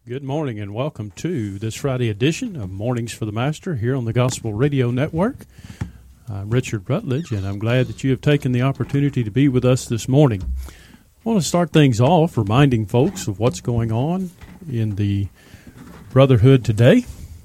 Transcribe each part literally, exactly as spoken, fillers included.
Good morning and welcome to this Friday edition of Mornings for the Master here on the Gospel Radio Network. I'm Richard Rutledge, and I'm glad that you have taken the opportunity to be with us this morning. I want to start things off reminding folks of what's going on in the Brotherhood today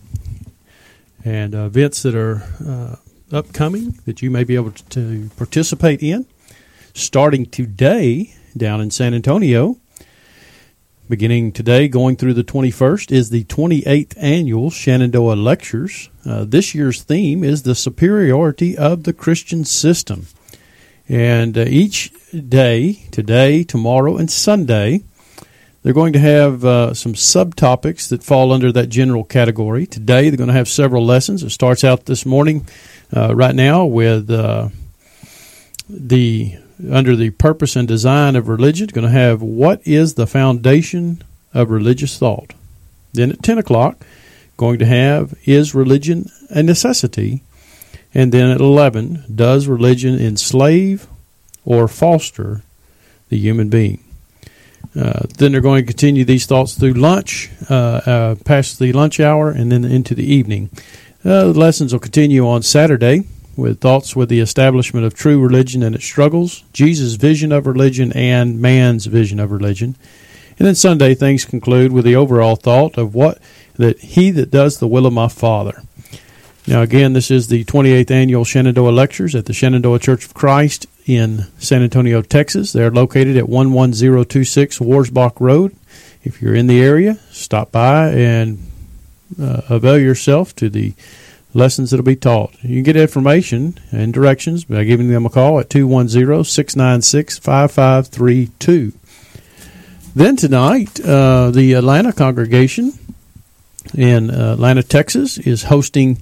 and uh, events that are uh, upcoming that you may be able to participate in. Starting today down in San Antonio, beginning today, going through the twenty-first, is the twenty-eighth Annual Shenandoah Lectures. Uh, this year's theme is the superiority of the Christian system. And uh, each day, today, tomorrow, and Sunday, they're going to have uh, some subtopics that fall under that general category. Today, they're going to have several lessons. It starts out this morning, uh, right now, with uh, the... under the purpose and design of religion, going to have what is the foundation of religious thought. Then at ten o'clock, going to have is religion a necessity? And then at eleven, does religion enslave or foster the human being? Uh, then they're going to continue these thoughts through lunch, uh, uh, past the lunch hour, and then into the evening. Uh, the lessons will continue on Saturday with thoughts with the establishment of true religion and its struggles, Jesus' vision of religion, and man's vision of religion. And then Sunday, things conclude with the overall thought of what that he that does the will of my Father. Now, again, this is the twenty-eighth Annual Shenandoah Lectures at the Shenandoah Church of Christ in San Antonio, Texas. They're located at one one zero two six Warsbach Road. If you're in the area, stop by and uh, avail yourself to the lessons that will be taught. You can get information and directions by giving them a call at two one zero, six nine six, five five three two. Then tonight, uh, the Atlanta congregation in uh, Atlanta, Texas, is hosting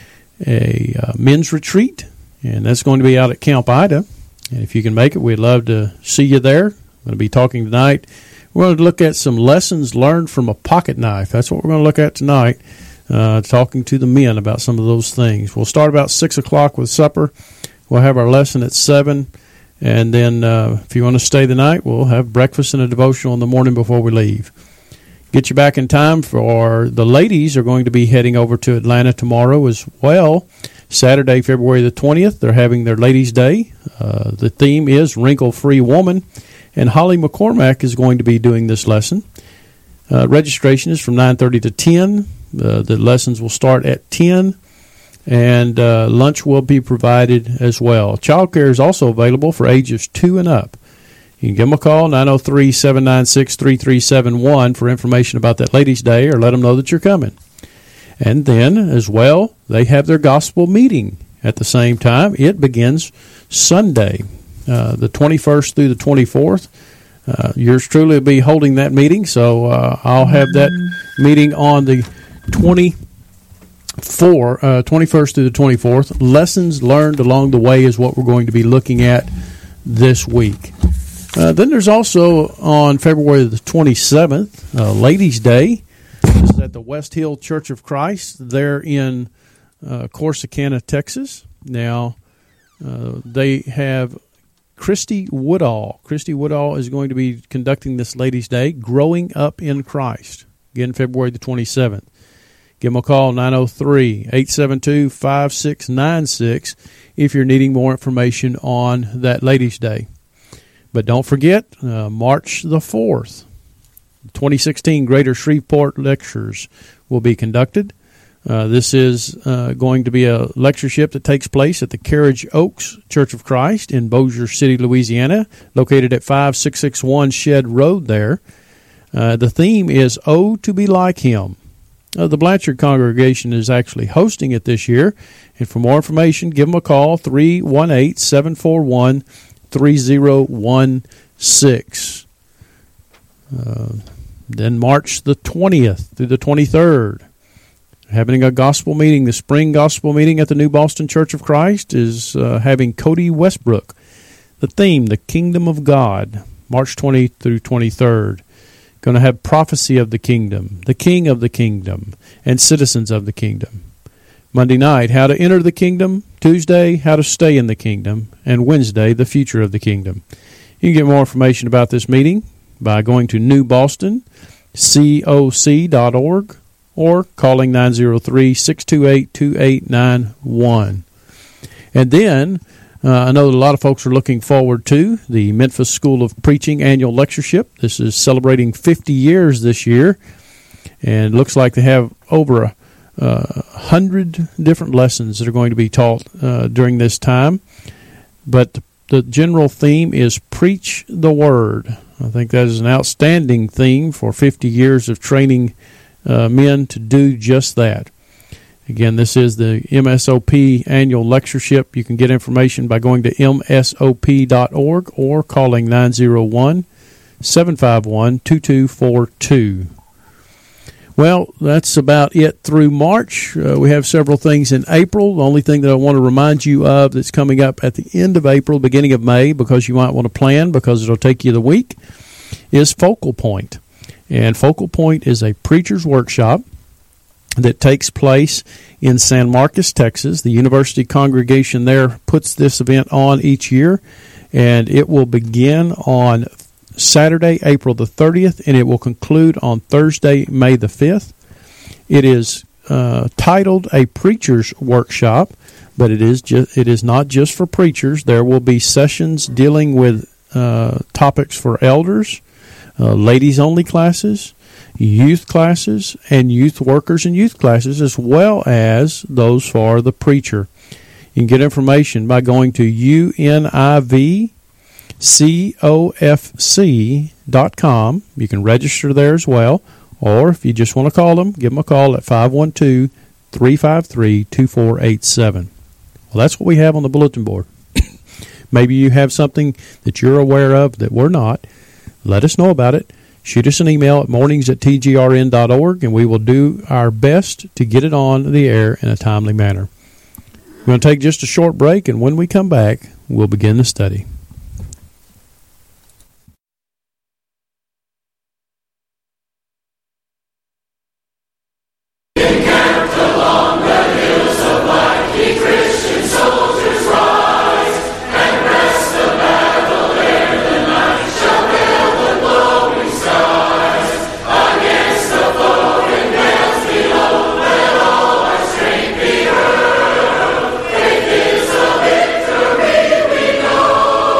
a uh, men's retreat, and that's going to be out at Camp Ida. And if you can make it, we'd love to see you there. I'm going to be talking tonight. We're going to look at some lessons learned from a pocket knife. That's what we're going to look at tonight. Uh, talking to the men about some of those things. We'll start about six o'clock with supper. We'll have our lesson at seven. And then uh, if you want to stay the night, we'll have breakfast and a devotional in the morning before we leave. Get you back in time for the ladies are going to be heading over to Atlanta tomorrow as well. Saturday, February the twentieth, they're having their Ladies' Day. Uh, the theme is Wrinkle-Free Woman. And Holly McCormack is going to be doing this lesson. Uh, registration is from nine thirty to ten. Uh, the lessons will start at ten, and uh, lunch will be provided as well. Child care is also available for ages two and up. You can give them a call, nine oh three, seven nine six, three three seven one, for information about that Ladies' Day, or let them know that you're coming. And then, as well, they have their gospel meeting at the same time. It begins Sunday, uh, the twenty-first through the twenty-fourth. Uh, yours truly will be holding that meeting, so uh, I'll have that meeting on the twenty-four, uh, twenty-first through the twenty-fourth. Lessons learned along the way is what we're going to be looking at this week. Uh, then there's also on February the twenty-seventh, uh, Ladies' Day. This is at the West Hill Church of Christ. They're in uh, Corsicana, Texas. Now, uh, they have Christy Woodall. Christy Woodall is going to be conducting this Ladies' Day, Growing Up in Christ. Again, February the twenty-seventh. Give them a call, nine oh three, eight seven two, five six nine six, if you're needing more information on that Ladies' Day. But don't forget, uh, March the fourth, twenty sixteen Greater Shreveport Lectures will be conducted. Uh, this is uh, going to be a lectureship that takes place at the Carriage Oaks Church of Christ in Bossier City, Louisiana, located at five six six one Shed Road there. Uh, the theme is Oh, to be like Him. Uh, the Blanchard congregation is actually hosting it this year. And for more information, give them a call, three one eight, seven four one, three oh one six. Uh, then March the twentieth through the twenty-third, having a gospel meeting. The spring gospel meeting at the New Boston Church of Christ is uh, having Cody Westbrook. The theme, the Kingdom of God, March twentieth through twenty-third. Going to have Prophecy of the Kingdom, the King of the Kingdom, and Citizens of the Kingdom. Monday night, How to Enter the Kingdom. Tuesday, How to Stay in the Kingdom. And Wednesday, The Future of the Kingdom. You can get more information about this meeting by going to New Boston C O C dot org, or calling nine zero three, six two eight, two eight nine one. And then, uh, I know that a lot of folks are looking forward to the Memphis School of Preaching annual lectureship. This is celebrating fifty years this year, and it looks like they have over a uh, hundred different lessons that are going to be taught uh, during this time. But the, the general theme is Preach the Word. I think that is an outstanding theme for fifty years of training uh, men to do just that. Again, this is the M S O P annual lectureship. You can get information by going to M S O P dot org or calling nine zero one, seven five one, two two four two. Well, that's about it through March. Uh, we have several things in April. The only thing that I want to remind you of that's coming up at the end of April, beginning of May, because you might want to plan because it'll take you the week, is Focal Point. And Focal Point is a preacher's workshop that takes place in San Marcos, Texas. The university congregation there puts this event on each year, and it will begin on Saturday, April the thirtieth, and it will conclude on Thursday, May the fifth. It is uh, titled a preacher's workshop, but it is just, it is not just for preachers. There will be sessions dealing with uh, topics for elders, uh, ladies-only classes, youth classes, and youth workers and youth classes, as well as those for the preacher. You can get information by going to U N I V C O F C dot com. You can register there as well, or if you just want to call them, give them a call at five one two, three five three, two four eight seven. Well, that's what we have on the bulletin board. Maybe you have something that you're aware of that we're not. Let us know about it. Shoot us an email at mornings at t g r n dot org, and we will do our best to get it on the air in a timely manner. We're going to take just a short break, and when we come back, we'll begin the study. Victory we know.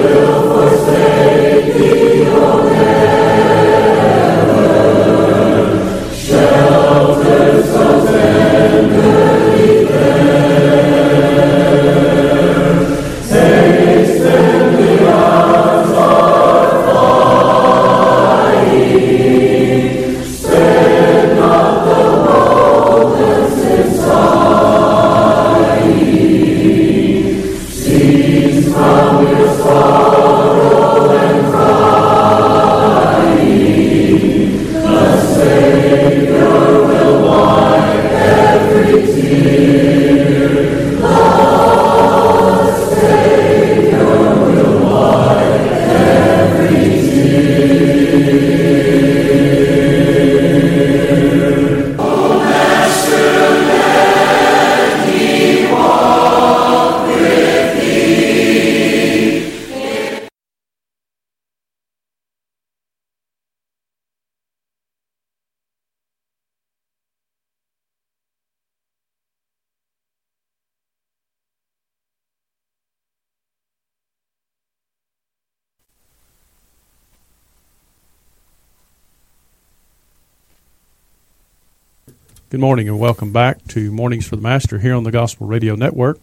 Good morning and welcome back to Mornings for the Master here on the Gospel Radio Network.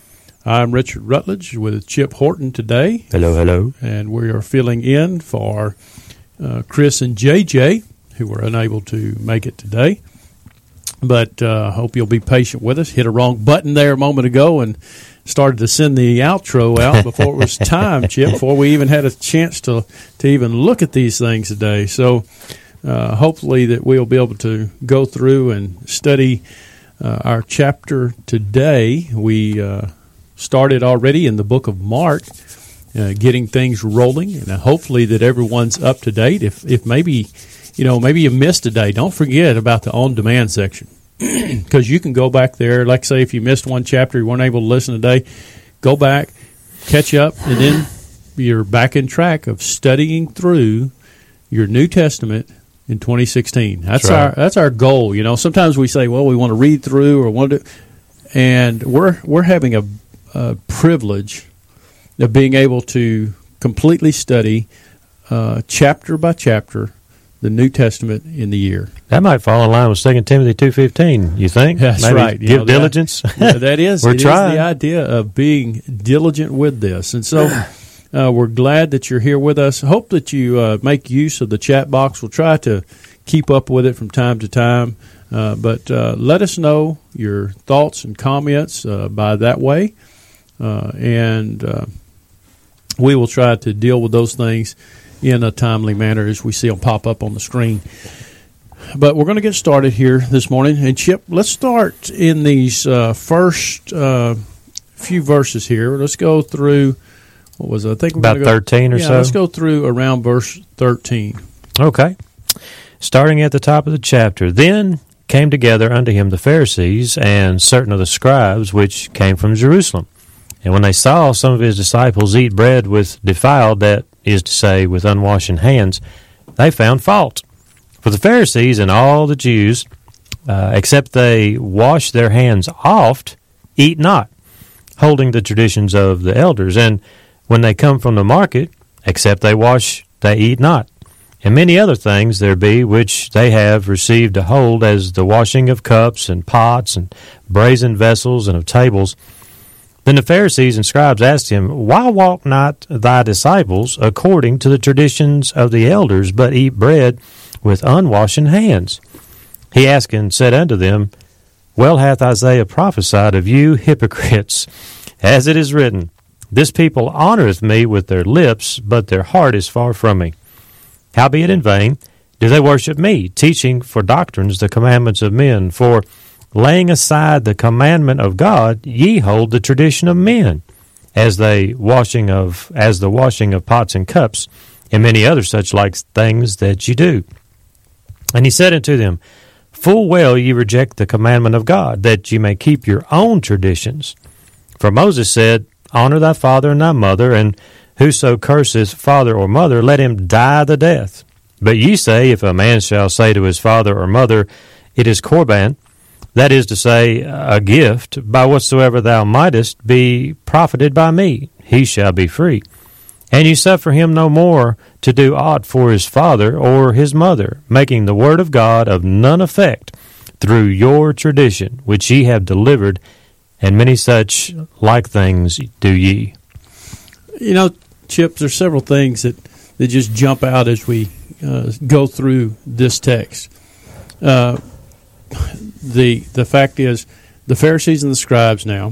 I'm Richard Rutledge with Chip Horton today. Hello, hello. And we are filling in for uh, Chris and J J, who were unable to make it today. But I uh, hope you'll be patient with us. Hit a wrong button there a moment ago and started to send the outro out before it was time, Chip, before we even had a chance to, to even look at these things today. So uh, hopefully that we'll be able to go through and study uh, our chapter today. We uh, started already in the book of Mark, uh, getting things rolling, and hopefully that everyone's up to date. If if maybe, you know, maybe you missed a day, don't forget about the on-demand section, because you can go back there. Like, say, if you missed one chapter, you weren't able to listen today, go back, catch up, and then you're back in track of studying through your New Testament in twenty sixteen. That's, that's right. our that's our goal. You know, sometimes we say, well, we want to read through or want to, and we're we're having a, a privilege of being able to completely study uh, chapter by chapter the New Testament in the year. That might fall in line with Second Timothy two fifteen, you think? That's Maybe right. You give know, diligence. That, yeah, that is. We're it trying. Is the idea of being diligent with this. And so uh, we're glad that you're here with us. Hope that you uh, make use of the chat box. We'll try to keep up with it from time to time. Uh, but uh, let us know your thoughts and comments uh, by that way. Uh, and uh, we will try to deal with those things in a timely manner as we see them pop up on the screen. But we're going to get started here this morning. And, Chip, let's start in these uh, first uh, few verses here. Let's go through, what was it? I think we're about go, thirteen or yeah, so? Let's go through around verse thirteen. Okay. Starting at the top of the chapter. Then came together unto him the Pharisees and certain of the scribes which came from Jerusalem. And when they saw some of his disciples eat bread with defiled, that is to say, with unwashen hands, they found fault. For the Pharisees and all the Jews, uh, except they wash their hands oft, eat not, holding the traditions of the elders. And when they come from the market, except they wash, they eat not. And many other things there be which they have received to hold, as the washing of cups and pots and brazen vessels and of tables. Then the Pharisees and scribes asked him, Why walk not thy disciples according to the traditions of the elders, but eat bread with unwashen hands? He asked and said unto them, Well hath Isaiah prophesied of you hypocrites, as it is written, This people honoureth me with their lips, but their heart is far from me. Howbeit in vain do they worship me, teaching for doctrines the commandments of men. For laying aside the commandment of God, ye hold the tradition of men, as they washing of as the washing of pots and cups, and many other such like things that ye do. And he said unto them, Full well ye reject the commandment of God, that ye may keep your own traditions. For Moses said, Honor thy father and thy mother, and whoso curseth father or mother, let him die the death. But ye say, If a man shall say to his father or mother, It is Corban, that is to say, a gift, by whatsoever thou mightest be profited by me, he shall be free. And you suffer him no more to do aught for his father or his mother, making the word of God of none effect through your tradition, which ye have delivered, and many such like things do ye. You know, Chip, there's several things that, that just jump out as we uh, go through this text. Uh, the the fact is, the Pharisees and the scribes now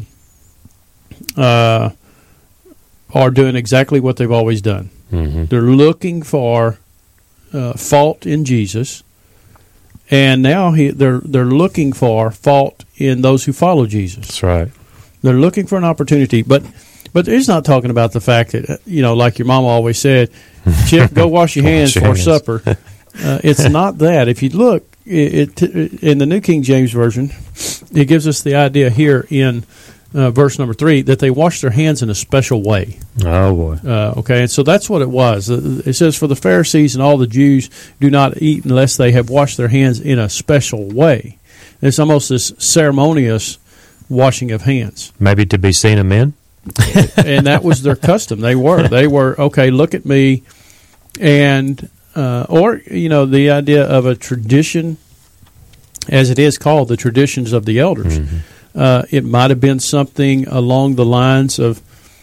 uh, are doing exactly what they've always done. Mm-hmm. They're looking for uh, fault in Jesus, and now he, they're they're looking for fault in those who follow Jesus. That's right. They're looking for an opportunity, but but he's not talking about the fact that, you know, like your mama always said, Chip, go wash your hands Wash your for hands. supper. Uh, it's not that. If you look it, it, in the New King James Version, it gives us the idea here in uh, verse number three that they washed their hands in a special way. Oh, boy. Uh, okay, and so that's what it was. It says, for the Pharisees and all the Jews do not eat unless they have washed their hands in a special way. It's almost this ceremonious washing of hands. Maybe to be seen of men? And that was their custom. They were. They were, okay, look at me. And, uh, or, you know, the idea of a tradition, as it is called, the traditions of the elders. Mm-hmm. Uh, it might have been something along the lines of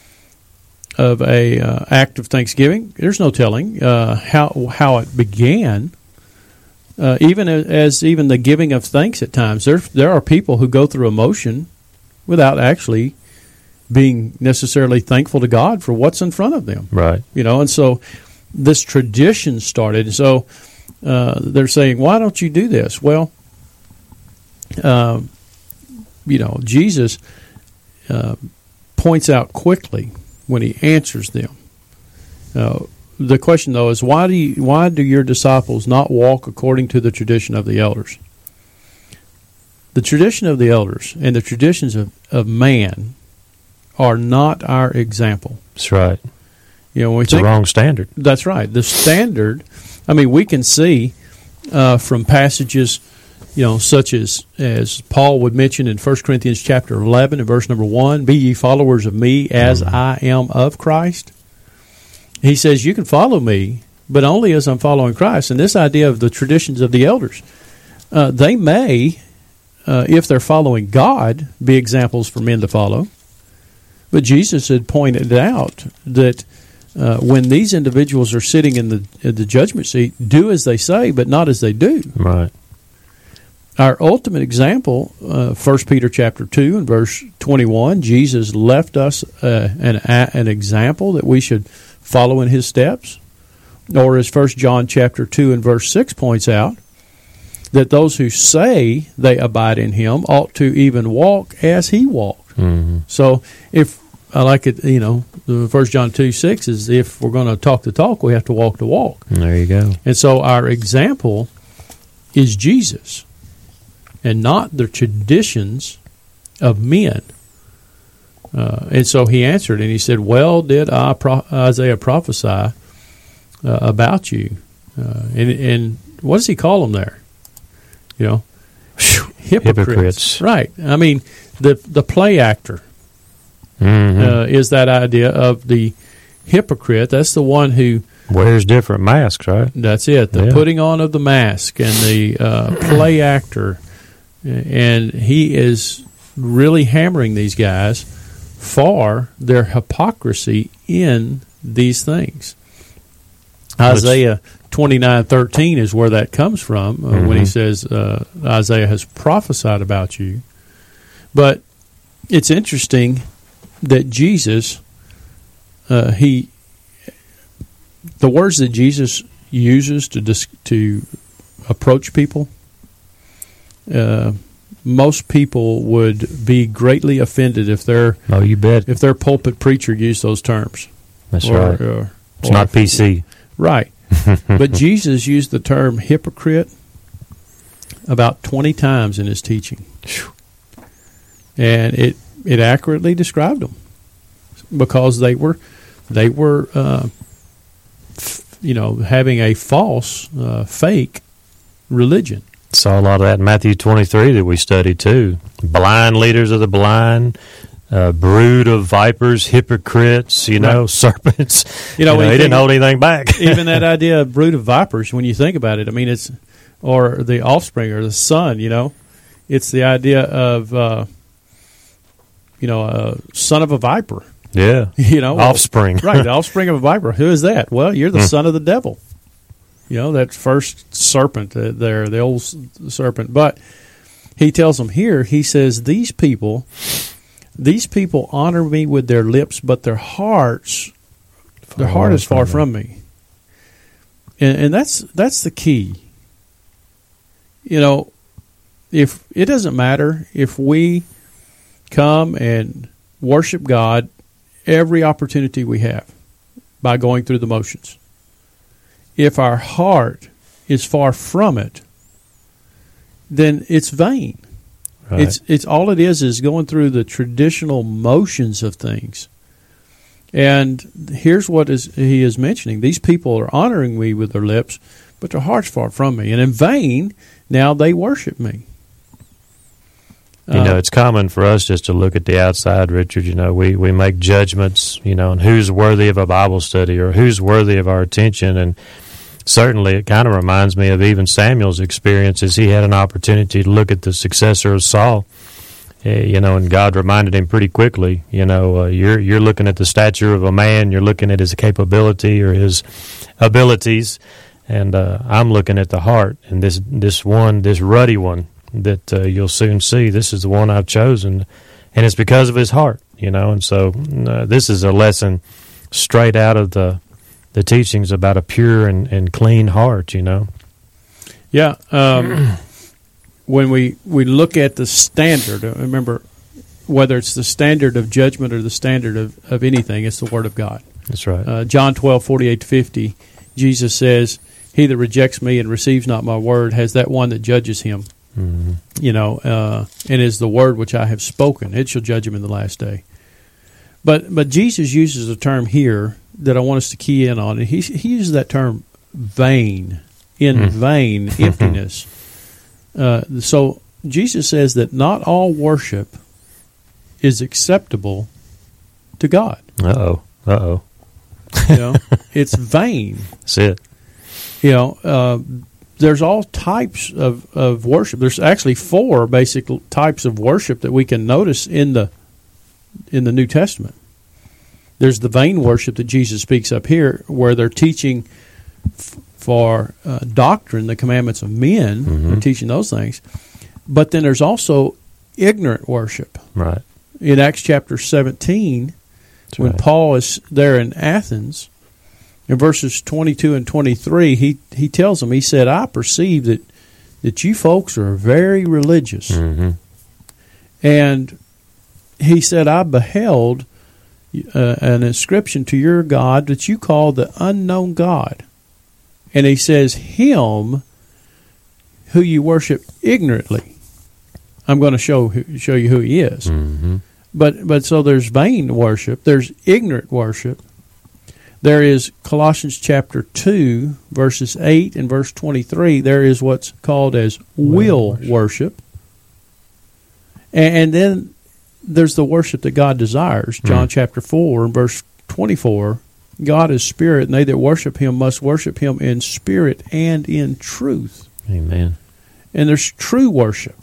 of a uh, act of thanksgiving. There's no telling uh, how how it began. Uh, even as, as even the giving of thanks at times, there there are people who go through emotion without actually being necessarily thankful to God for what's in front of them. Right. You know, and so this tradition started. So uh, they're saying, why don't you do this? Well, uh, you know, Jesus uh, points out quickly when he answers them. Uh, the question, though, is why do you, why do your disciples not walk according to the tradition of the elders? The tradition of the elders and the traditions of, of man are not our example. That's right. You know, when we it's think, the wrong standard. That's right. The standard, I mean, we can see uh, from passages, you know, such as, as Paul would mention in First Corinthians chapter eleven and verse number one, be ye followers of me as mm-hmm. I am of Christ. He says, you can follow me, but only as I'm following Christ. And this idea of the traditions of the elders, uh, they may, uh, if they're following God, be examples for men to follow. But Jesus had pointed out that uh, when these individuals are sitting in the in the judgment seat, do as they say, but not as they do. Right. Our ultimate example, uh, First Peter chapter two and verse twenty-one, Jesus left us uh, an an example that we should follow in his steps. Or as First John chapter two and verse six points out, that those who say they abide in him ought to even walk as he walked. Mm-hmm. So if I like it, you know, the First John two six is if we're going to talk the talk, we have to walk the walk. And there you go. And so our example is Jesus and not the traditions of men. Uh, and so he answered and he said, well, did I pro- Isaiah prophesy uh, about you? Uh, and, and what does he call them there? You know, hypocrites. Hypocrites. Right. I mean, the the play actor. Mm-hmm. Uh, is that idea of the hypocrite. That's the one who wears different masks, right? That's it. The yeah. putting on of the mask and the uh, play actor. And he is really hammering these guys for their hypocrisy in these things. Isaiah twenty-nine thirteen is where that comes from uh, mm-hmm. when he says uh, Isaiah has prophesied about you. But it's interesting that Jesus, uh, he, the words that Jesus uses to dis- to approach people, uh, most people would be greatly offended if their oh, you bet if their pulpit preacher used those terms. That's or, right. Or, it's or, not P C, right? But Jesus used the term hypocrite about twenty times in his teaching, and it. It accurately described them because they were, they were, uh, f- you know, having a false, uh, fake religion. Saw a lot of that in Matthew twenty-three that we studied too. Blind leaders of the blind, uh, brood of vipers, hypocrites, you know, right. serpents. You know, you know he didn't hold anything back. Even that idea of brood of vipers, when you think about it, I mean, it's, or the offspring or the son, you know, it's the idea of, uh, you know, a son of a viper. Yeah. You know, offspring. Right, the offspring of a viper. Who is that? Well, you're the mm. son of the devil. You know, that first serpent uh, there, the old s- serpent. But he tells them here, he says, these people, these people honor me with their lips, but their hearts, far their heart is far from me. And, and that's that's the key. You know, if it doesn't matter if we come and worship God every opportunity we have by going through the motions. If our heart is far from it, then it's vain. Right. It's it's all it is is going through the traditional motions of things. And here's what is he is mentioning. These people are honoring me with their lips, but their heart's far from me. And in vain, now they worship me. You know, it's common for us just to look at the outside, Richard. You know, we, we make judgments, you know, on who's worthy of a Bible study or who's worthy of our attention. And certainly it kind of reminds me of even Samuel's experience as he had an opportunity to look at the successor of Saul. Uh, you know, and God reminded him pretty quickly, you know, uh, you're you're looking at the stature of a man, you're looking at his capability or his abilities, and uh, I'm looking at the heart. And this this one, this ruddy one, that uh, you'll soon see, this is the one I've chosen, and it's because of his heart, you know. And so uh, this is a lesson straight out of the the teachings about a pure and, and clean heart, you know. Yeah. Um, when we, we look at the standard, remember, whether it's the standard of judgment or the standard of, of anything, it's the Word of God. That's right. Uh, John twelve, forty-eight to fifty, Jesus says, he that rejects me and receives not my word has that one that judges him. Mm-hmm. You know, uh, and is the word which I have spoken. It shall judge him in the last day. But but Jesus uses a term here that I want us to key in on. And he, he uses that term vain, in mm. vain, emptiness. Uh, so Jesus says that not all worship is acceptable to God. Uh-oh. Uh-oh. You know, it's vain. That's it. You know, uh, there's all types of, of worship. There's actually four basic types of worship that we can notice in the in the New Testament. There's the vain worship that Jesus speaks up here, where they're teaching f- for uh, doctrine, the commandments of men, mm-hmm. they're teaching those things. But then there's also ignorant worship. Right. In Acts chapter seventeen, That's when right. Paul is there in Athens, in verses twenty-two and twenty-three, he, he tells them, he said, I perceive that, that you folks are very religious. Mm-hmm. And he said, I beheld uh, an inscription to your God that you call the unknown God. And he says, him who you worship ignorantly, I'm going to show show you who he is. Mm-hmm. But but so there's vain worship, there's ignorant worship. There is Colossians chapter two, verses eight and verse twenty-three. There is what's called as will worship. worship. And, and then there's the worship that God desires. John mm. chapter four, verse twenty-four. God is spirit, and they that worship him must worship him in spirit and in truth. Amen. And there's true worship.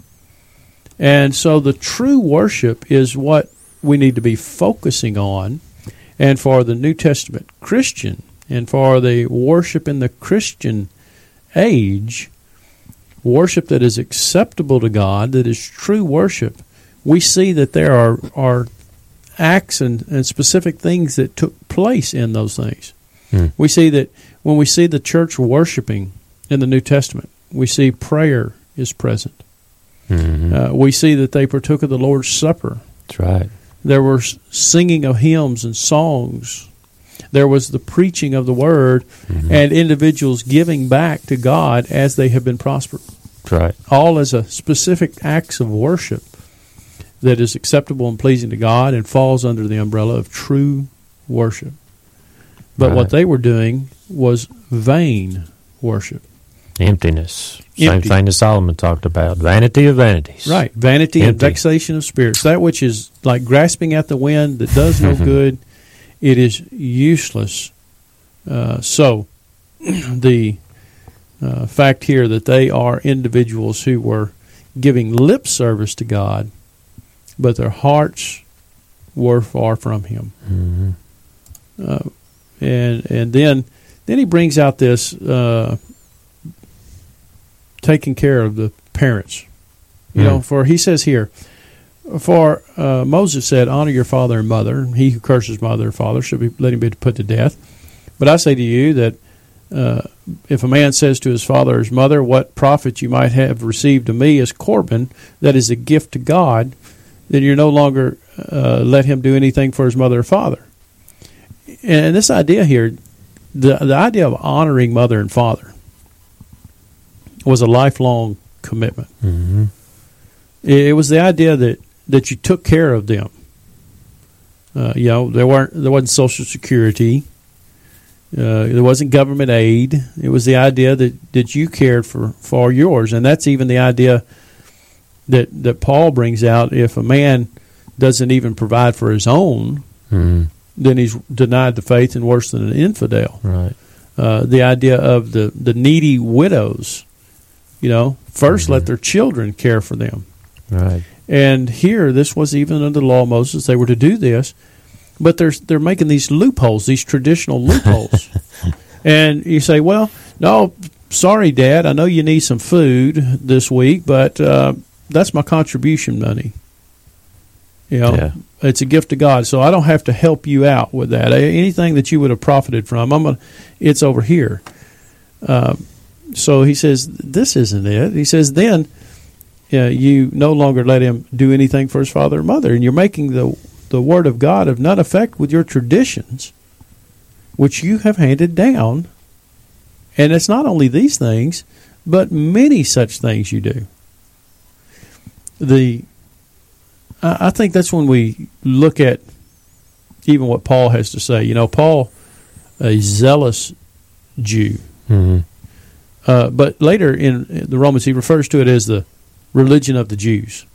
And so the true worship is what we need to be focusing on. And for the New Testament Christian, and for the worship in the Christian age, worship that is acceptable to God, that is true worship, we see that there are, are acts and, and specific things that took place in those things. Hmm. We see that when we see the church worshiping in the New Testament, we see prayer is present. Mm-hmm. Uh, we see that they partook of the Lord's Supper. That's right. There was singing of hymns and songs. There was the preaching of the Word, mm-hmm. and individuals giving back to God as they have been prospered. That's right. All as a specific acts of worship that is acceptable and pleasing to God and falls under the umbrella of true worship. But right. what they were doing was vain worship. Emptiness. Empty. Same thing that Solomon talked about. Vanity of vanities. Right. Vanity Empty. and vexation of spirits. That which is like grasping at the wind that does no good, it is useless. Uh, so, the uh, fact here that they are individuals who were giving lip service to God, but their hearts were far from Him. Mm-hmm. Uh, and and then then he brings out this uh, taking care of the parents. You Mm. know, for he says here, for uh, Moses said, honor your father and mother. He who curses mother or father should be let him be put to death. But I say to you that uh, if a man says to his father or his mother, what profit you might have received of me as Corban, that is a gift to God, then you're no longer uh, let him do anything for his mother or father. And this idea here, the the idea of honoring mother and father was a lifelong commitment. Mm-hmm. It, it was the idea that, that you took care of them. Uh, you know, there weren't there wasn't Social Security. Uh, there wasn't government aid. It was the idea that, that you cared for, for yours, and that's even the idea that that Paul brings out. If a man doesn't even provide for his own, Mm-hmm. then he's denied the faith and worse than an infidel. Right. Uh, the idea of the, the needy widows, you know, first Mm-hmm. let their children care for them. Right. And here, this was even under the law of Moses, they were to do this, but they're, they're making these loopholes, these traditional loopholes. And you say, well, no, sorry, Dad, I know you need some food this week, but uh, that's my contribution money. You know, Yeah. it's a gift to God, so I don't have to help you out with that. Anything that you would have profited from, I'm gonna, it's over here. Uh, so he says, this isn't it. He says, then uh, you no longer let him do anything for his father or mother, and you're making the the word of God of none effect with your traditions, which you have handed down. And it's not only these things, but many such things you do. The I think that's when we look at even what Paul has to say. You know, Paul, a zealous Jew. Mm-hmm. Uh, but later in the Romans, he refers to it as the religion of the Jews.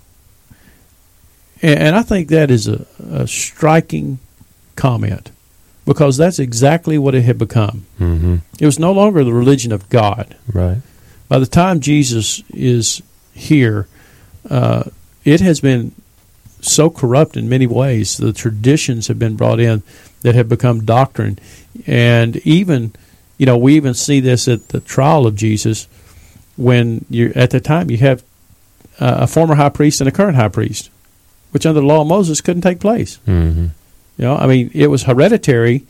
And, and I think that is a, a striking comment, because that's exactly what it had become. Mm-hmm. It was no longer the religion of God. Right. By the time Jesus is here, uh, it has been so corrupt in many ways. The traditions have been brought in that have become doctrine. And even, you know, we even see this at the trial of Jesus, when you at the time you have uh, a former high priest and a current high priest, which under the law of Moses couldn't take place. Mm-hmm. You know, I mean, it was hereditary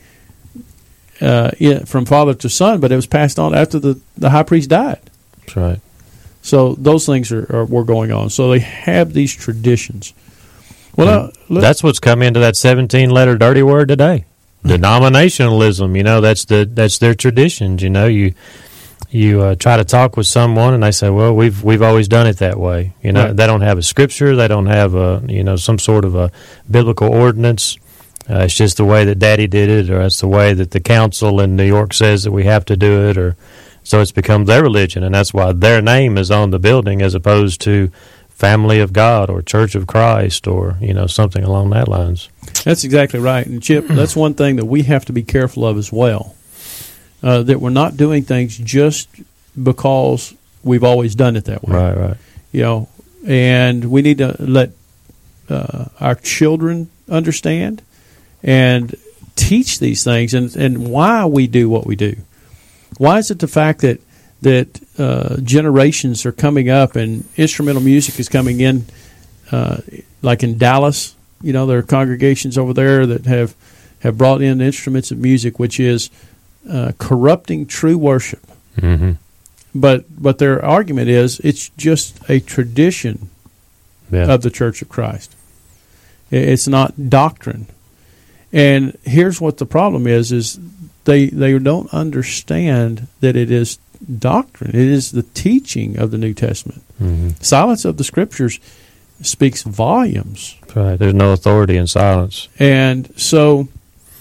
uh, from father to son, but it was passed on after the, the high priest died. That's right. So those things are, are were going on. So they have these traditions. Well, uh, look, That's what's come into that seventeen-letter dirty word today. Denominationalism, you know, that's the that's their traditions. You know, you you uh, try to talk with someone, and they say, "Well, we've we've always done it that way." You know, Right. they don't have a scripture, they don't have a you know some sort of a biblical ordinance. Uh, it's just the way that Daddy did it, or it's the way that the council in New York says that we have to do it, or so it's become their religion, and that's why their name is on the building as opposed to Family of God or Church of Christ or, you know, something along that lines. that's exactly right. And Chip, that's one thing that we have to be careful of as well, uh, that we're not doing things just because we've always done it that way. Right, right. You know, and we need to let uh, our children understand and teach these things, and, and why we do what we do. Why is it the fact that that uh, generations are coming up and instrumental music is coming in, uh, like in Dallas? You know, there are congregations over there that have, have brought in instruments of music, which is uh, corrupting true worship. Mm-hmm. But but their argument is it's just a tradition Yeah. of the Church of Christ. It's not doctrine. And here's what the problem is, is they they don't understand that it is doctrine. It is the teaching of the New Testament. Mm-hmm. Silence of the Scriptures speaks volumes. That's right. There's no authority in silence. And so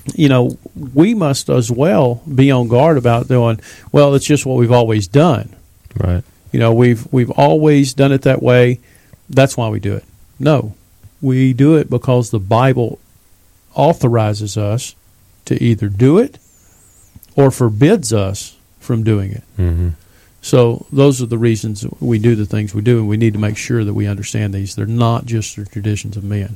you know, we must as well be on guard about doing, well, it's just what we've always done. Right. You know, we've we've always done it that way. That's why we do it. No, we do it because the Bible authorizes us to either do it or forbids us from doing it. Mm-hmm. So those are the reasons we do the things we do, and we need to make sure that we understand these. They're not just the traditions of men.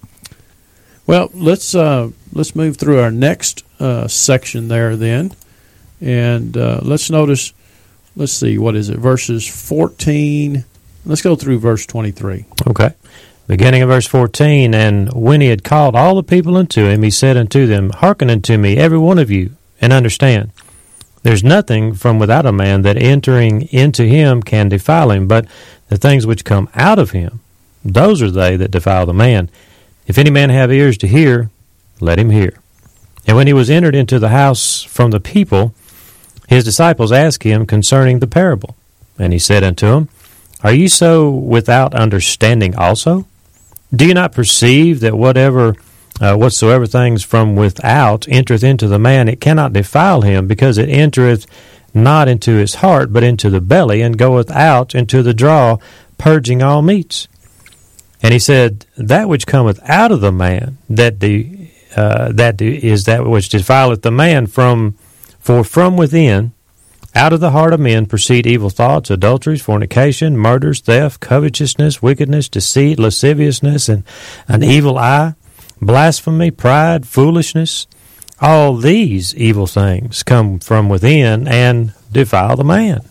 Well, let's uh, let's move through our next uh, section there then, and uh, let's notice. Let's see, what is it? Verses fourteen. Let's go through verse twenty-three. Okay. Beginning of verse fourteen, and when he had called all the people unto him, he said unto them, Hearken unto me, every one of you, and understand. There's nothing from without a man that entering into him can defile him, but the things which come out of him, those are they that defile the man. If any man have ears to hear, let him hear. And when he was entered into the house from the people, his disciples asked him concerning the parable. And he said unto them, Are ye so without understanding also? Do you not perceive that whatever, uh, whatsoever things from without entereth into the man, it cannot defile him, because it entereth not into his heart, but into the belly, and goeth out into the draw, purging all meats? And he said, That which cometh out of the man, that the uh, that is that which defileth the man, from for from within, out of the heart of men proceed evil thoughts, adulteries, fornication, murders, theft, covetousness, wickedness, deceit, lasciviousness, and an evil eye, blasphemy, pride, foolishness. All these evil things come from within and defile the man.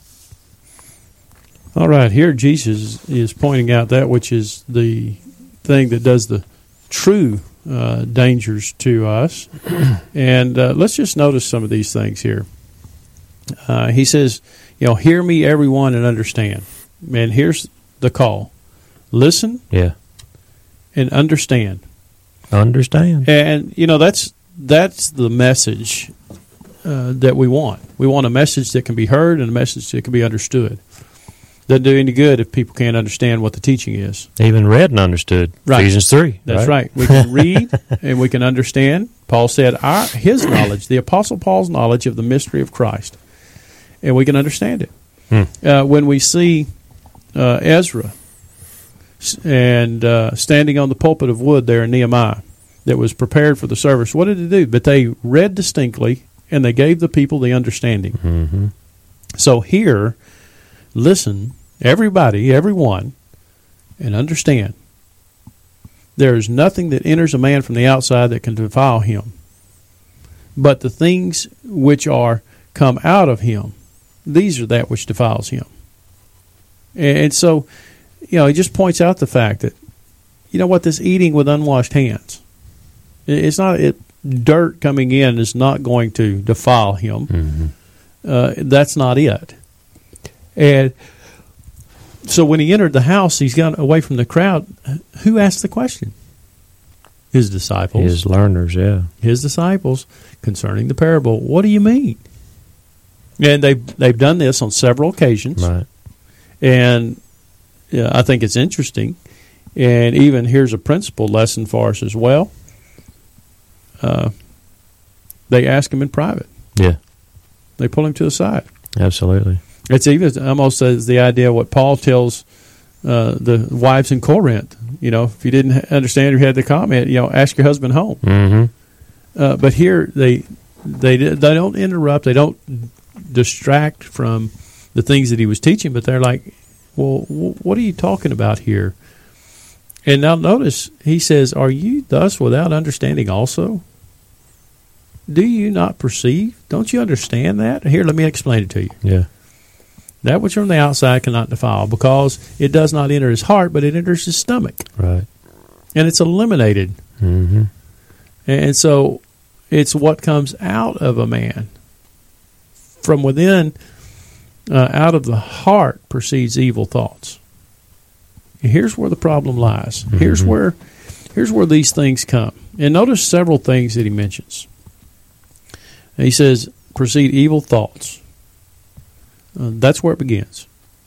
All right, here Jesus is pointing out that which is the thing that does the true uh, dangers to us. And uh, let's just notice some of these things here. Uh, he says, you know, hear me, everyone, and understand. And here's the call. Listen Yeah. and understand. Understand. And, you know, that's that's the message uh, that we want. We want a message that can be heard and a message that can be understood. Doesn't do any good if people can't understand what the teaching is. Even read and understood. Right. Ephesians three. That's right. right. We can read and we can understand. Paul said our his knowledge, the Apostle Paul's knowledge of the mystery of Christ, and we can understand it. Hmm. Uh, when we see uh, Ezra and uh, standing on the pulpit of wood there in Nehemiah that was prepared for the service, what did they do? But they read distinctly, and they gave the people the understanding. Mm-hmm. So here, listen, everybody, everyone, and understand. There is nothing that enters a man from the outside that can defile him, but the things which are come out of him, these are that which defiles him. And so, you know, he just points out the fact that, you know what, this eating with unwashed hands, it's not, it, dirt coming in is not going to defile him. Mm-hmm. Uh, that's not it. And so when he entered the house, he's got away from the crowd. Who asked the question? His disciples. His learners, yeah. His disciples concerning the parable. What do you mean? And they've, they've done this on several occasions. Right. And yeah, I think it's interesting. And even here's a principle lesson for us as well. Uh, they ask him in private. Yeah. They pull him to the side. Absolutely. It's even almost as the idea of what Paul tells uh, the wives in Corinth. You know, if you didn't understand or you had the comment, you know, ask your husband home. Mm-hmm. Uh, but here they they they don't interrupt. They don't distract from the things that he was teaching. But they're like, well, what are you talking about here? And now notice he says, "Are you thus without understanding also? Do you not perceive? Don't you understand that? Here, let me explain it to you. Yeah. That which from the outside cannot defile, because it does not enter his heart, but it enters his stomach. Right. And it's eliminated. Mm-hmm. And so it's what comes out of a man. From within, uh, out of the heart proceeds evil thoughts. And here's where the problem lies. Mm-hmm. Here's where, here's where these things come. And notice several things that he mentions. And he says, proceed evil thoughts. Uh, that's where it begins.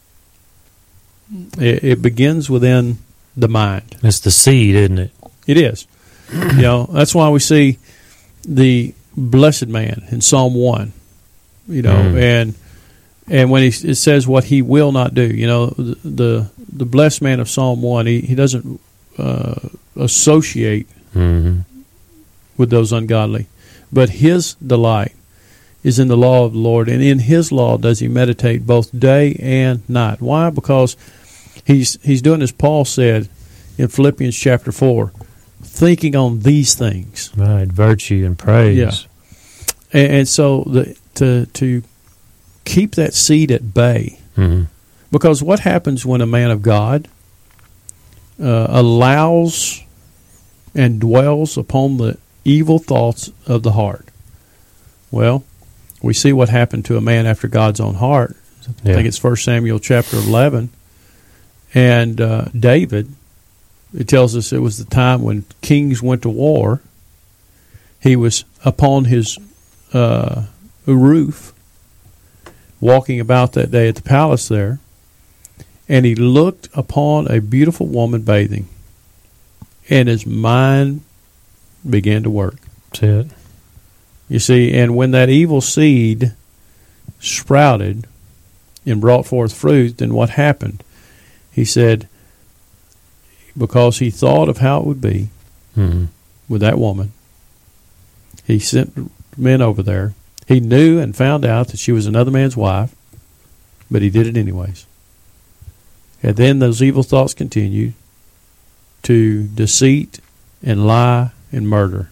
It, it begins within the mind. It's the seed, isn't it? It is. You know, that's why we see the blessed man in Psalm one, you know, mm. and and when he, it says what he will not do, you know, the the, the blessed man of Psalm one, he, he doesn't uh, associate mm-hmm. with those ungodly, but his delight is in the law of the Lord, and in his law does he meditate both day and night. Why? Because he's he's doing as Paul said in Philippians chapter four, thinking on these things. Right, virtue and praise. Yeah. And, and so the, to to keep that seed at bay, mm-hmm. because what happens when a man of God uh, allows and dwells upon the evil thoughts of the heart? Well, we see what happened to a man after God's own heart. I yeah. think it's First Samuel chapter eleven. And uh, David, it tells us it was the time when kings went to war. He was upon his uh, roof, walking about that day at the palace there, and he looked upon a beautiful woman bathing, and his mind began to work. That's it. You see, and when that evil seed sprouted and brought forth fruit, then what happened? He said, because he thought of how it would be mm-hmm. with that woman, he sent men over there. He knew and found out that she was another man's wife, but he did it anyways. And then those evil thoughts continued to deceit and lie and murder.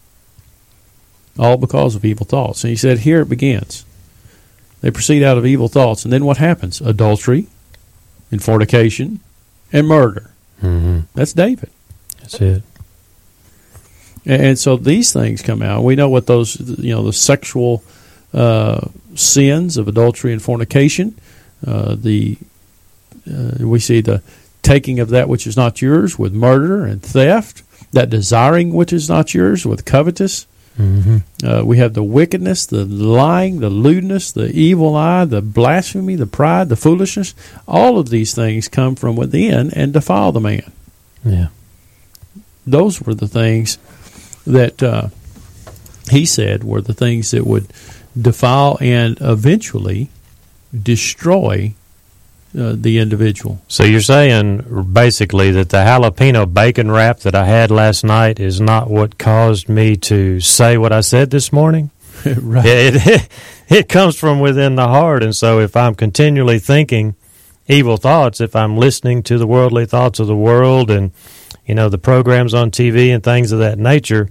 All because of evil thoughts. And he said, here it begins. They proceed out of evil thoughts. And then what happens? Adultery and fornication and murder. Mm-hmm. That's David. That's it. And, and so these things come out. We know what those, you know, the sexual uh, sins of adultery and fornication. Uh, the uh, we see the taking of that which is not yours with murder and theft. That desiring which is not yours with covetous. Mm-hmm. Uh, we have the wickedness, the lying, the lewdness, the evil eye, the blasphemy, the pride, the foolishness. All of these things come from within and defile the man. Yeah, those were the things that uh, he said were the things that would defile and eventually destroy uh, the individual. So you're saying basically that the jalapeno bacon wrap that I had last night is not what caused me to say what I said this morning? Right. It, it, it comes from within the heart, and so if I'm continually thinking evil thoughts, if I'm listening to the worldly thoughts of the world and, you know, the programs on T V and things of that nature,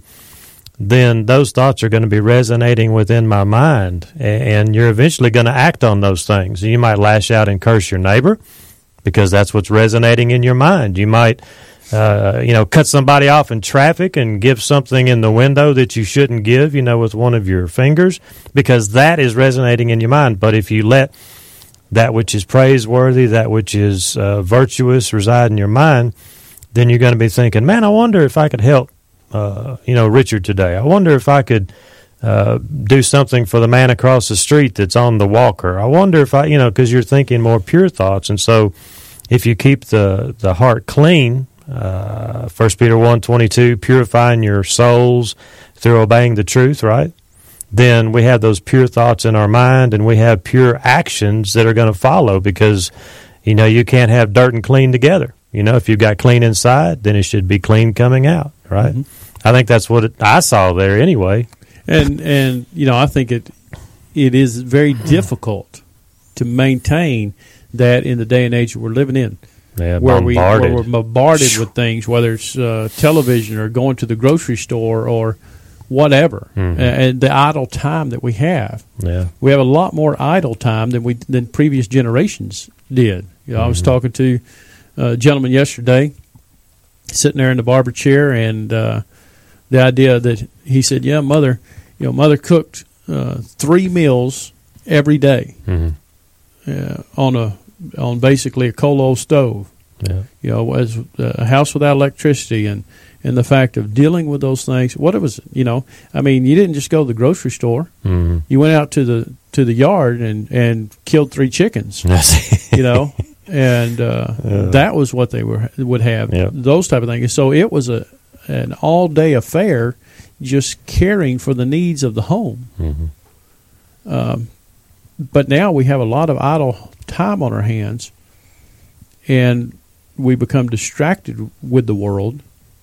then those thoughts are going to be resonating within my mind, and you're eventually going to act on those things. You might lash out and curse your neighbor because that's what's resonating in your mind. You might, uh, you know, cut somebody off in traffic and give something in the window that you shouldn't give, you know, with one of your fingers, because that is resonating in your mind. But if you let that which is praiseworthy, that which is uh, virtuous reside in your mind, then you're going to be thinking, man, I wonder if I could help Uh, you know, Richard today. I wonder if I could uh, do something for the man across the street that's on the walker. I wonder if I, you know, because you're thinking more pure thoughts. And so if you keep the, the heart clean, uh, First Peter one twenty-two, purifying your souls through obeying the truth, right? Then we have those pure thoughts in our mind, and we have pure actions that are going to follow, because, you know, you can't have dirt and clean together. You know, if you've got clean inside, then it should be clean coming out, right? Mm-hmm. I think that's what it, I saw there anyway. And, and you know, I think it it is very difficult to maintain that in the day and age we're living in. Yeah, where, we, where bombarded. we're bombarded with things, whether it's uh, television or going to the grocery store or whatever, mm-hmm. and the idle time that we have. Yeah, we have a lot more idle time than we than previous generations did. You know, mm-hmm. I was talking to a gentleman yesterday, sitting there in the barber chair, and uh, the idea that he said, "Yeah, mother, you know, mother cooked uh, three meals every day mm-hmm. uh, on a on basically a coal oil stove. Yeah. You know, as a house without electricity, and, and the fact of dealing with those things. What it was, you know, I mean, you didn't just go to the grocery store. Mm-hmm. You went out to the to the yard and, and killed three chickens. You know, and uh, yeah. that was what they were would have. Yep. Those type of things. So it was a an all day affair. just caring for the needs of the home. Mm-hmm. Um, but now we have a lot of idle time on our hands, and we become distracted with the world.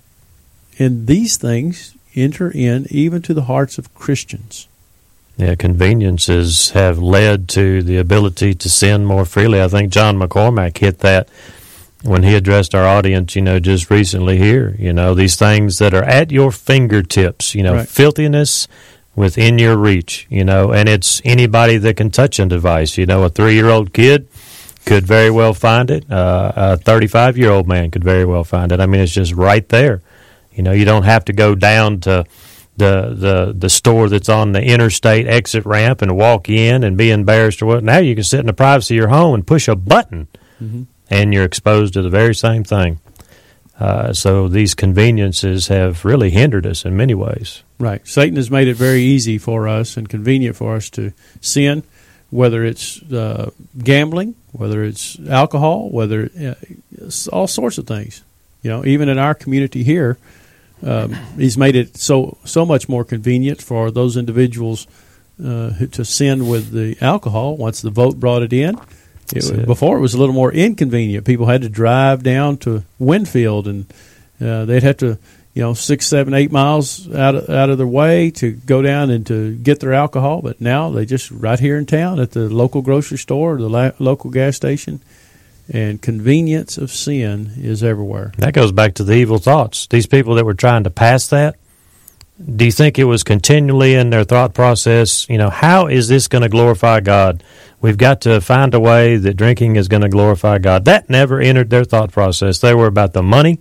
And these things enter in even to the hearts of Christians. Yeah, conveniences have led to the ability to sin more freely. I think John McCormack hit that when he addressed our audience, you know, just recently here. You know, these things that are at your fingertips, you know, right. Filthiness within your reach, you know, and it's anybody that can touch a device. You know, a three-year-old kid could very well find it. Uh, a thirty-five-year-old man could very well find it. I mean, it's just right there. You know, you don't have to go down to the the the store that's on the interstate exit ramp and walk in and be embarrassed or what. Now you can sit in the privacy of your home and push a button, mm-hmm. and you're exposed to the very same thing. Uh, so these conveniences have really hindered us in many ways. Right. Satan has made it very easy for us and convenient for us to sin, whether it's uh, gambling, whether it's alcohol, whether uh, it's all sorts of things. You know, even in our community here, um, he's made it so so much more convenient for those individuals uh, who, to sin with the alcohol once the vote brought it in. It, it. Before, it was a little more inconvenient. People had to drive down to Winfield, and uh, they'd have to, you know, six, seven, eight miles out of, out of their way to go down and to get their alcohol. But now they just right here in town at the local grocery store or the la- local gas station. And convenience of sin is everywhere. That goes back to the evil thoughts. These people that were trying to pass that, do you think it was continually in their thought process, you know, how is this going to glorify God? We've got to find a way that drinking is going to glorify God. That never entered their thought process. They were about the money,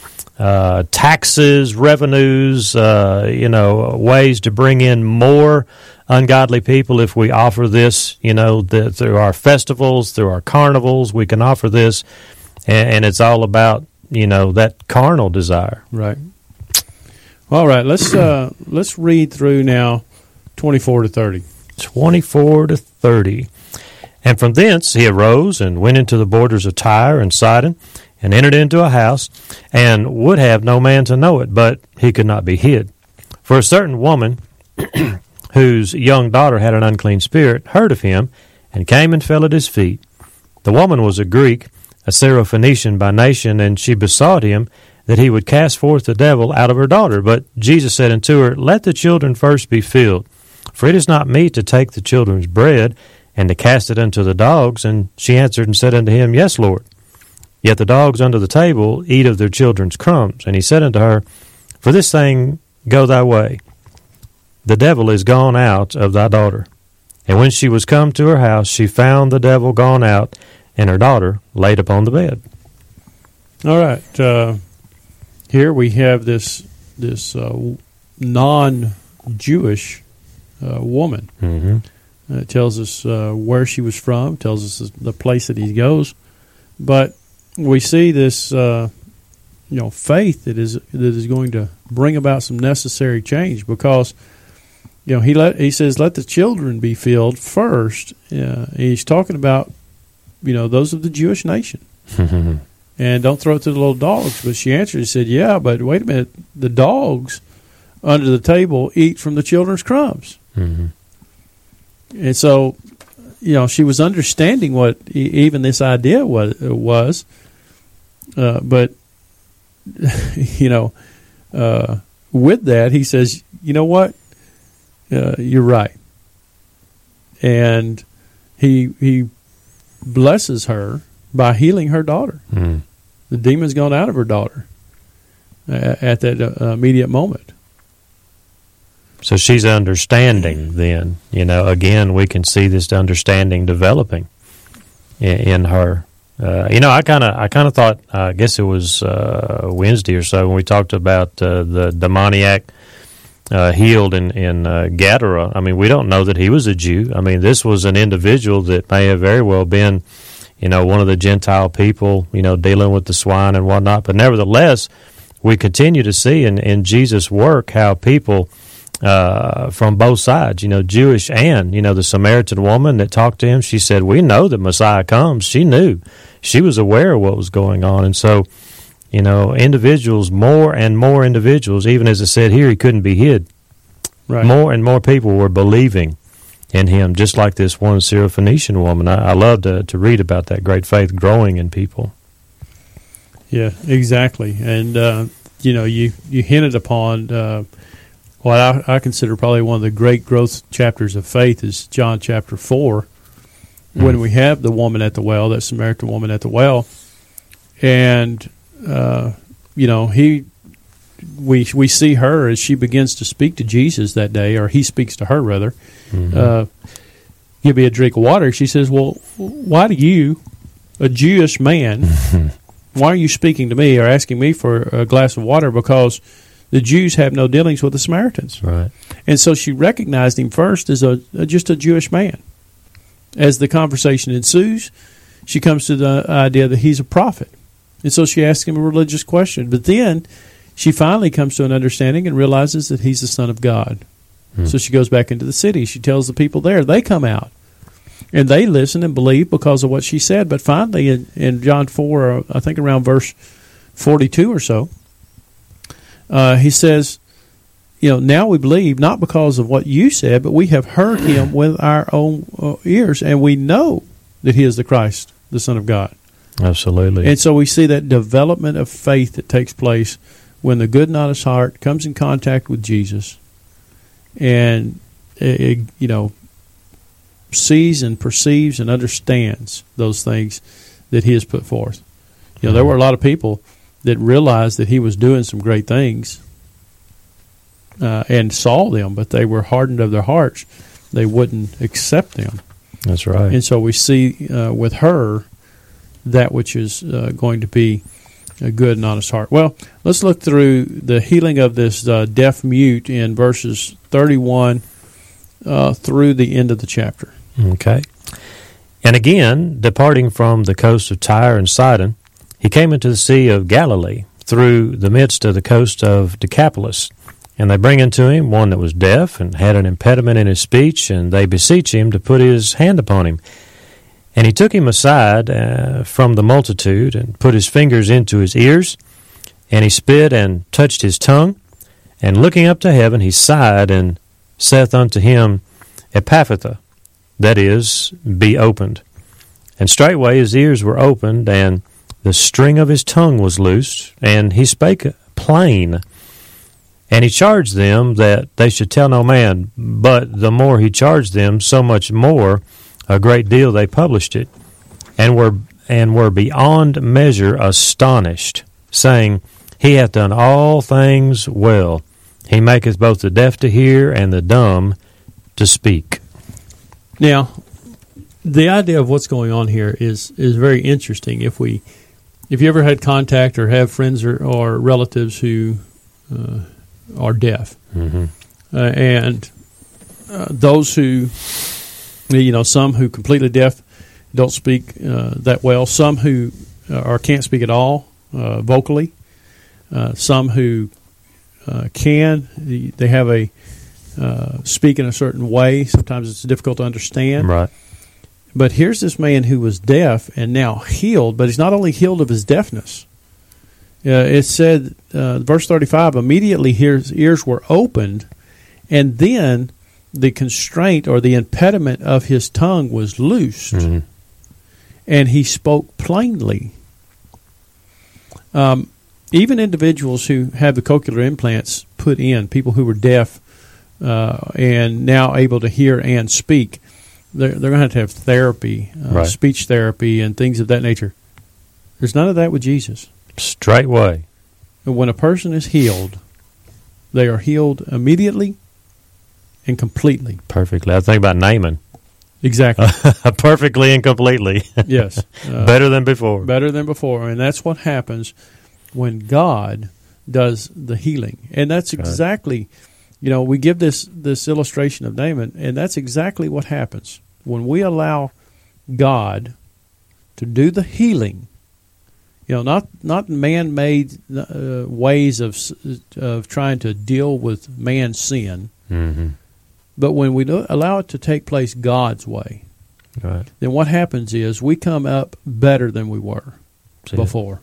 uh, taxes, revenues, uh, you know, ways to bring in more ungodly people. If we offer this, you know, the, through our festivals, through our carnivals, we can offer this, and, and it's all about, you know, that carnal desire. Right. All right, let's uh, let's read through now twenty-four to thirty. twenty-four to thirty. And from thence he arose and went into the borders of Tyre and Sidon, and entered into a house, and would have no man to know it, but he could not be hid. For a certain woman, whose young daughter had an unclean spirit, heard of him, and came and fell at his feet. The woman was a Greek, a Syrophoenician by nation, and she besought him that he would cast forth the devil out of her daughter. But Jesus said unto her, Let the children first be filled, for it is not meet to take the children's bread, and to cast it unto the dogs. And she answered and said unto him, Yes, Lord. Yet the dogs under the table eat of their children's crumbs. And he said unto her, For this thing go thy way. The devil is gone out of thy daughter. And when she was come to her house, she found the devil gone out, and her daughter laid upon the bed. All right. Uh, here we have this this uh, non-Jewish uh, woman. Mm-hmm. Uh, it tells us uh, where she was from, tells us the place that he goes. But we see this, uh, you know, faith that is that is going to bring about some necessary change, because, you know, he let he says, let the children be filled first. Uh, he's talking about, you know, those of the Jewish nation. And don't throw it to the little dogs. But she answered and said, yeah, but wait a minute. The dogs under the table eat from the children's crumbs. Mm-hmm. And so, you know, she was understanding what e- even this idea was. was uh, but, you know, uh, with that, he says, you know what? Uh, you're right. And he he blesses her by healing her daughter. Mm. The demon's gone out of her daughter uh, at that uh, immediate moment. So she's understanding then. You know, again, we can see this understanding developing in, in her. Uh, you know, I kind of I kind of thought, uh, I guess it was uh, Wednesday or so when we talked about uh, the demoniac uh, healed in, in uh, Gadara. I mean, we don't know that he was a Jew. I mean, this was an individual that may have very well been, you know, one of the Gentile people, you know, dealing with the swine and whatnot. But nevertheless, we continue to see in, in Jesus' work how people uh, from both sides, you know, Jewish and, you know, the Samaritan woman that talked to him, she said, we know that Messiah comes. She knew. She was aware of what was going on. And so, you know, individuals, more and more individuals, even as it said here, he couldn't be hid. Right. More and more people were believing in him, just like this one Syrophoenician woman. I, I love to, to read about that great faith growing in people. Yeah, exactly. And, uh, you know, you, you hinted upon uh, what I, I consider probably one of the great growth chapters of faith is John chapter four, mm. when we have the woman at the well, that Samaritan woman at the well. And, uh, you know, he... We we see her as she begins to speak to Jesus that day, or he speaks to her, rather. Mm-hmm. Uh, give me a drink of water. She says, well, why do you, a Jewish man, why are you speaking to me or asking me for a glass of water? Because the Jews have no dealings with the Samaritans. Right. And so she recognized him first as a, a just a Jewish man. As the conversation ensues, she comes to the idea that he's a prophet. And so she asks him a religious question. But then she finally comes to an understanding and realizes that he's the Son of God. Hmm. So she goes back into the city. She tells the people there. They come out. And they listen and believe because of what she said. But finally, in, in John four, I think around verse forty-two or so, uh, he says, you know, now we believe not because of what you said, but we have heard him with our own uh, ears, and we know that he is the Christ, the Son of God. Absolutely. And so we see that development of faith that takes place when the good and honest heart comes in contact with Jesus and, it, you know, sees and perceives and understands those things that he has put forth. You know, there were a lot of people that realized that he was doing some great things uh, and saw them, but they were hardened of their hearts. They wouldn't accept them. That's right. And so we see uh, with her that which is uh, going to be a good and honest heart. Well, let's look through the healing of this uh, deaf mute in verses thirty-one uh, through the end of the chapter. Okay. And again, departing from the coast of Tyre and Sidon, he came into the Sea of Galilee through the midst of the coast of Decapolis. And they bring unto him one that was deaf and had an impediment in his speech, and they beseech him to put his hand upon him. And he took him aside uh, from the multitude, and put his fingers into his ears, and he spit and touched his tongue. And looking up to heaven, he sighed, and saith unto him, Ephphatha, that is, be opened. And straightway his ears were opened, and the string of his tongue was loosed, and he spake plain. And he charged them that they should tell no man, but the more he charged them, so much more a great deal they published it, and were and were beyond measure astonished, saying, He hath done all things well. He maketh both the deaf to hear and the dumb to speak. Now, the idea of what's going on here is is very interesting. If we, if you ever had contact or have friends or, or relatives who uh, are deaf, mm-hmm. uh, and uh, those who, you know, some who completely deaf don't speak uh, that well, some who uh, or can't speak at all uh, vocally, uh, some who uh, can, they have a uh, speak in a certain way. Sometimes it's difficult to understand. Right. But here's this man who was deaf and now healed, but he's not only healed of his deafness. Uh, it said, uh, verse thirty-five, immediately his ears were opened, and then the constraint or the impediment of his tongue was loosed, mm-hmm. and he spoke plainly. Um, even individuals who have the cochlear implants put in, people who were deaf uh, and now able to hear and speak, they're, they're going to have to have therapy, uh, right. speech therapy, and things of that nature. There's none of that with Jesus. Straightway. When a person is healed, they are healed immediately and completely. Perfectly. I think about Naaman. Exactly. Perfectly and completely. Yes. Uh, better than before. Better than before. And that's what happens when God does the healing. And that's exactly, right. you know, we give this, this illustration of Naaman, and that's exactly what happens. When we allow God to do the healing, you know, not not man-made uh, ways of of trying to deal with man's sin, mm-hmm. but when we do allow it to take place God's way, right. then what happens is we come up better than we were See before.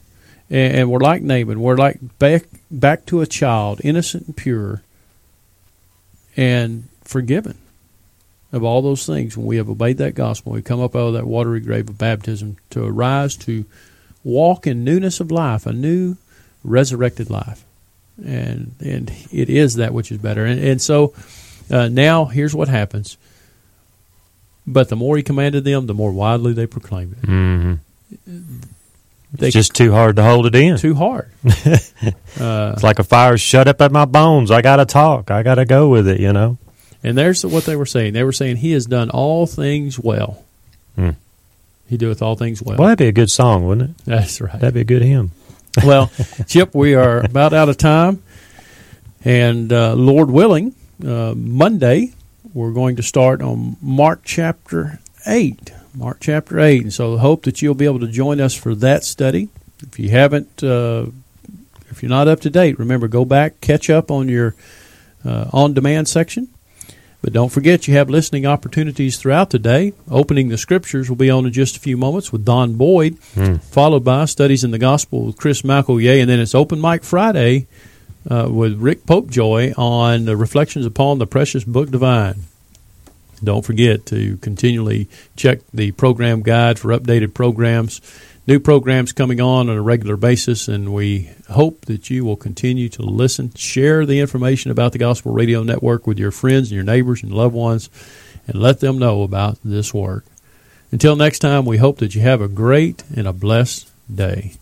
And, and we're like Naaman. We're like back, back to a child, innocent and pure, and forgiven of all those things when we have obeyed that gospel. We come up out of that watery grave of baptism to arise to walk in newness of life, a new resurrected life. And and it is that which is better. And, and so uh, now here's what happens. But the more he commanded them, the more widely they proclaimed it. Mm-hmm. They, it's just too hard to hold it in. Too hard. uh, it's like a fire shut up at my bones. I got to talk. I got to go with it, you know. And there's what they were saying. They were saying, he has done all things well. Mm. He doeth all things well. Well, that'd be a good song, wouldn't it? That's right. That'd be a good hymn. Well, Chip, we are about out of time. And uh, Lord willing, uh, Monday, we're going to start on Mark chapter eight. Mark chapter eight. And so I hope that you'll be able to join us for that study. If you haven't, uh, if you're not up to date, remember, go back, catch up on your uh, on-demand section. But don't forget, you have listening opportunities throughout the day. Opening the Scriptures will be on in just a few moments with Don Boyd, mm. followed by Studies in the Gospel with Chris McElroy, and then it's Open Mic Friday uh, with Rick Popejoy on the Reflections upon the Precious Book Divine. Don't forget to continually check the program guide for updated programs. New programs coming on on a regular basis, and we hope that you will continue to listen, share the information about the Gospel Radio Network with your friends and your neighbors and loved ones, and let them know about this work. Until next time, we hope that you have a great and a blessed day.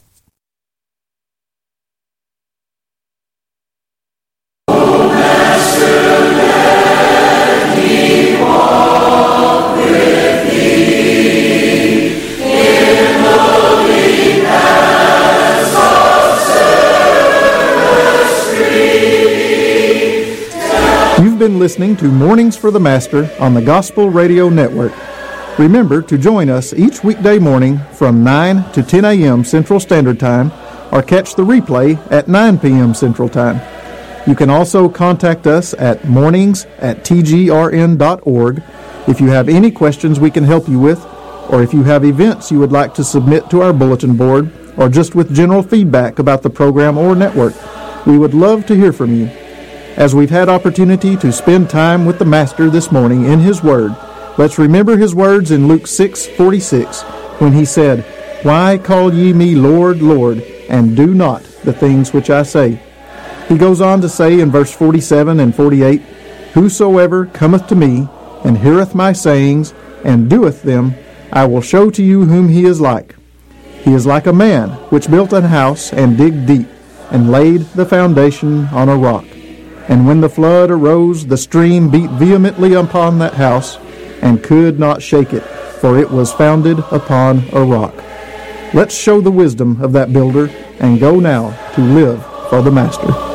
You've been listening to Mornings for the Master on the Gospel Radio Network. Remember to join us each weekday morning from nine to ten a.m. Central Standard Time, or catch the replay at nine p.m. Central Time. You can also contact us at mornings at t g r n dot org if you have any questions we can help you with, or if you have events you would like to submit to our bulletin board, or just with general feedback about the program or network. We would love to hear from you. As we've had opportunity to spend time with the Master this morning in His Word, let's remember His words in Luke six forty-six, when He said, "Why call ye me Lord, Lord, and do not the things which I say?" He goes on to say in verse forty-seven and forty-eight, "Whosoever cometh to me, and heareth my sayings, and doeth them, I will show to you whom he is like. He is like a man which built an house, and digged deep, and laid the foundation on a rock. And when the flood arose, the stream beat vehemently upon that house, and could not shake it, for it was founded upon a rock." Let's show the wisdom of that builder, and go now to live for the Master.